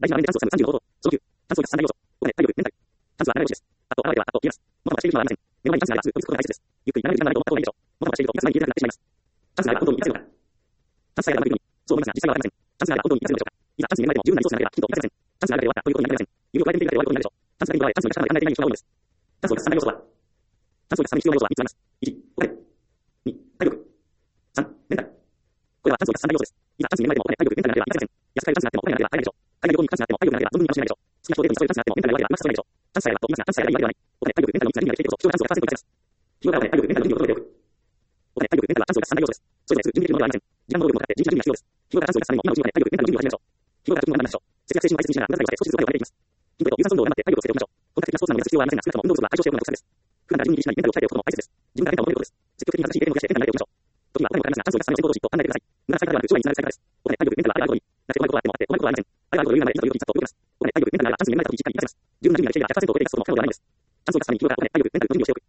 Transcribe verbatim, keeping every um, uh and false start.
大事な場面で炭素を含むさんじゅうの方法。そのきゅう、炭素ガス三大要素。お金、体力、メンタル。炭素は流れ星です。あと、あわれは、あと、ピーナス。元がしている暇はありません。目の前に炭素があれば、すぐ追いつくことが大切です。ゆっくり流れる時間が長いと思った方がいいでしょう。元がしていると、ピーナス前に消えなくなってしまいます。炭素があれば本当に活かせるのか。炭素さえあればうまくいくのに、そう思いますが、実際はわかりません。炭素があれば本当に活かせるのでしょうか。いざ、炭素に恵まれても十分なリソースがなければ、きっと活かせません。炭素があれば終わったということになりません。指を加えてみているだけで終わることになるでしょう。炭素がに加え、炭素の力まで考えていない人が多いのです。炭素ガス三大要素は、炭素ガス三に必要な要素はみっつあります。いち、お金。に、体力。さん、メンタル。これは炭素ガス三大要素です。いざ炭素に恵まれてもお金、体力、メンタルがなければ活かせません。安く買える炭素があってもお金がなければ買えないでしょう。海外旅行に行く価値があっても体力がなければ存分に楽しめないでしょう。好きな人をデートに誘える炭素があってもメンタルが悪ければ今すぐないでしょう。炭素さえあればと言いますが、炭素さえあればいいわけではない。お金、体力、メンタルのみつが意味ができていること、貴重な炭素をひゃくパーセントを活かしていくことができます。必要なお金、体力、メンタルの準備を整えておく。お金、体力、メンタルは炭素ガス三大要素です。それぞれ準備できるものではありません。時間の労力もかかって人事準備が必要です。日頃から炭素ガスさんにも今のうちにお金、体力、メンタルの準備を始めましょう。日頃から貯金を頑張りましょう。節約精神を大切にしながら無駄遣いをして少しずつお金を貯めていきます。筋トレと有酸素運動を頑張って体力をつけておきましょう。本格的なスポーツなので必要はありませんが、少なくとも運動不足は解消しておくのが得策です。普段から準備に気にしないメンタルを鍛えておくことも大切です。自分がメンタルを求めることです。積極的に正しいゲームを増やしてメンタルになれておきましょう。時にはお金もかかりますが、炭素ガスさんの先行投資と考えてください。無駄な使い方ではなく、将来につながる使い方です。お金、体力、メンタルはあればあるほどいい。なくて困ることがあってもあって、困ることはありません。あれがあるほどいいなので、いざという時にさっと動けます。お金、体力、メンタルが炭素に恵まれた時に実感に活かせます。十分な準備ができていればひゃくパーセントを経験したことも不可能ではないんです。炭素ガスさんに気をがお金、体力、メンタルの準備をしておく。